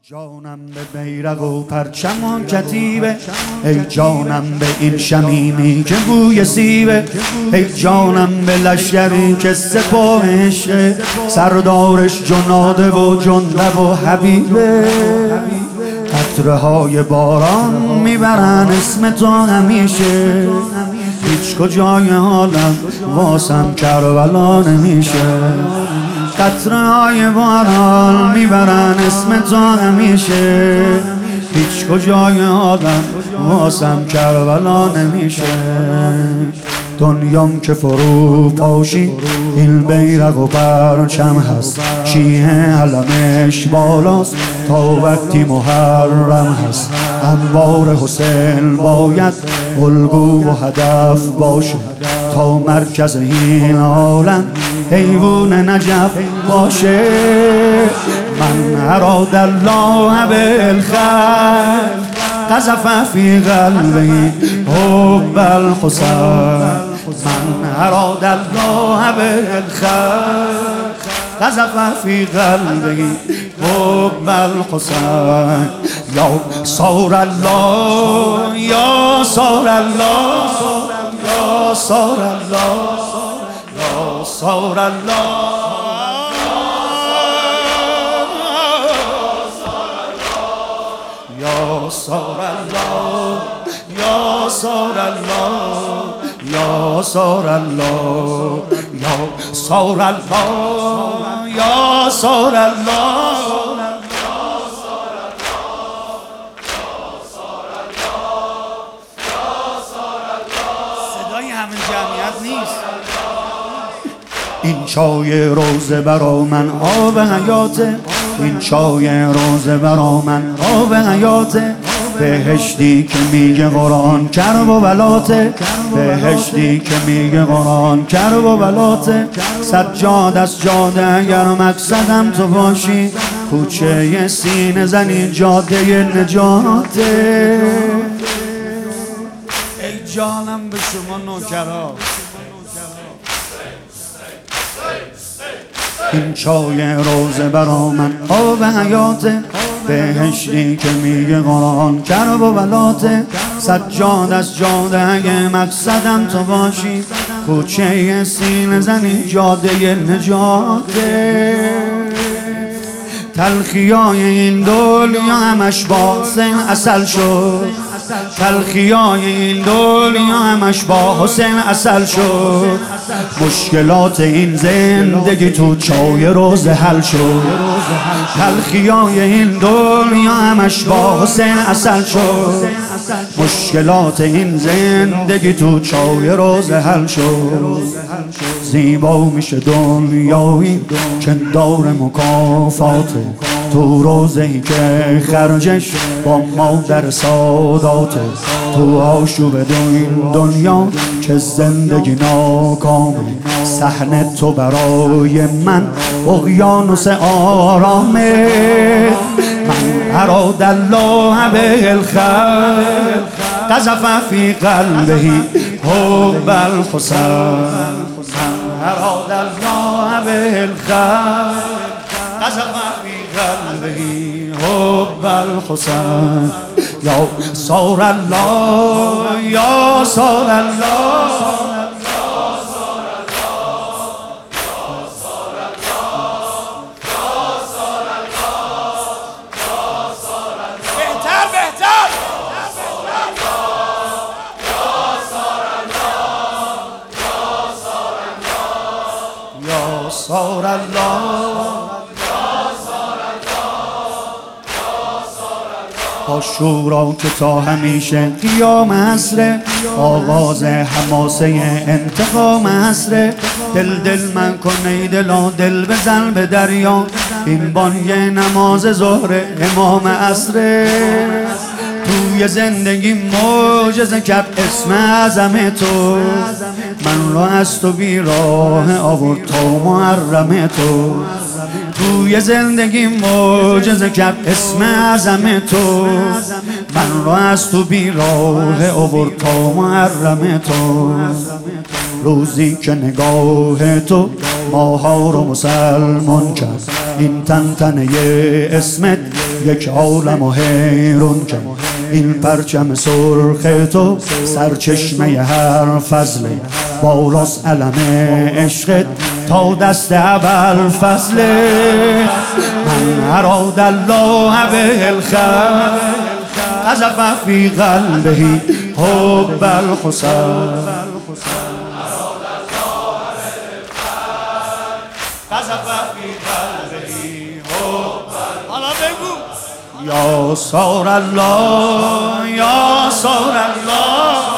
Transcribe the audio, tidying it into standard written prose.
جانم به بیرق و پرچم و کتیبه، ای جانم به این شمیمی که بوی سیبه، ای جانم به لشکری که سپاهش سردارش جناده و جندب و حبیبه. قطره های باران میبرن اسم تو همیشه، هیچ کجای حالم واسم کربلا نمیشه. قطره های باران میبرن اسم تو همیشه، هیچ کجای آدم واسم کربلا نمیشه. دنیام که فرو پاشی این بیرق و پرچم هست، شیعه علمش بالاست تا وقتی محرم هست. انوار حسین باید الگو و هدف باشه تا مرکز این عالم حیوان نجف باشه. من اراد الله بالخير قذف في قلبي حب الحسين، من اراد الله بالخير قذف في قلبي حب الحسين. یا صار الله یا صار الله یا صار الله یا صار الله یا صار الله یا صار الله یا صار الله یا صار الله یا صار الله. صدای همین جمعیت نیست. این چای روزه برا من آب حیاته، این چای روزه برا من آب حیاته. بهشتی که میگه قرآن کرب و بلاته، بهشتی که میگه قرآن کرب و بلاته. سجاد از جاده اگر مقصدم تو باشی، کوچه سینه زنی جاده نجاته. ای جانم به شما نوکرا، این چای روزه برا من آب حیاته. بهشتی که میگه قرآن کرب و بلاته. سجاد از جاده اگه مقصدم تو باشی، کوچه سینه زنی جاده نجاته. تلخیای این دنیا همش با حسین اصل شد، تلخیای این دنیا همش با حسین اصل شد. مشکلات این زندگی تو چای روزه حل شد، تلخیای این دنیا همش با حسین اصل شد. مشکلات این زندگی تو چای روزه حل شد. زیبا میشه دنیایی که دار مکافاته، تو روزه‌ای که خرجش با مادر ساداته. تو آشوب این دنیا که زندگی ناکامه، صحنه تو برای من اقیانوس آرامه. من اراد الله بالخير قذف في قلبه حب الحسين، من اراد الله بالخير قذف في قلبه حب الحسين. یا صار الله یا صار الله یا صار الله. آشورا که تا همیشه قیام عصره، آغاز حماسه انتقام عصره. دل من کن ای دلا دل بزن به دریا، این بانگ نماز ظهر امام عصره. توی زندگی معجزه کرد اسم اعظم تو، من را از تو بیراه آورد تا محرم تو. توی زندگی معجزه کرد اسم اعظم تو، من را از تو بیراه آورد تا محرم تو. روزی که نگاه تو ماها رو مسلمان کرد، این تنتنه اسمت یک عالم و حیرون کن. این پرچم سرخ تو سرچشمه هر فضل، بالاست علم عشقت تا دست اول فضل. من اراد الله به الخیر قذف فی قلبه حب الحسین. یا سار الله یا سار الله